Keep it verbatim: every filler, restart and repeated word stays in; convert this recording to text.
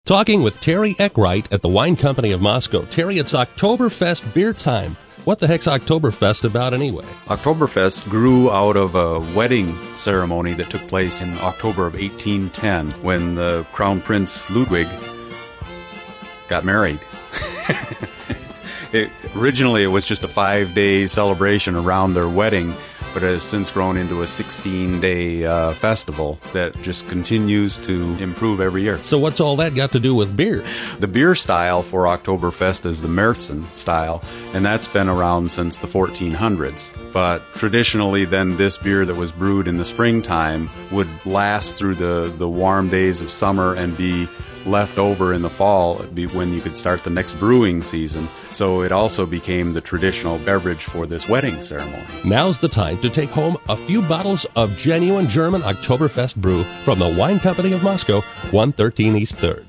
Talking with Terry Eckwright at the Wine Company of Moscow. Terry, it's Oktoberfest beer time. What the heck's Oktoberfest about anyway? Oktoberfest grew out of a wedding ceremony that took place in October of eighteen ten when the Crown Prince Ludwig got married. It, originally, it was just a five-day celebration around their wedding, but it has since grown into a sixteen-day uh, festival that just continues to improve every year. So what's all that got to do with beer? The beer style for Oktoberfest is the Märzen style, and that's been around since the fourteen hundreds. But traditionally, then, this beer that was brewed in the springtime would last through the, the warm days of summer and be left over in the fall when you could start the next brewing season. So it also became the traditional beverage for this wedding ceremony. Now's the time to take home a few bottles of genuine German Oktoberfest brew from the Wine Company of Moscow, one thirteen East third.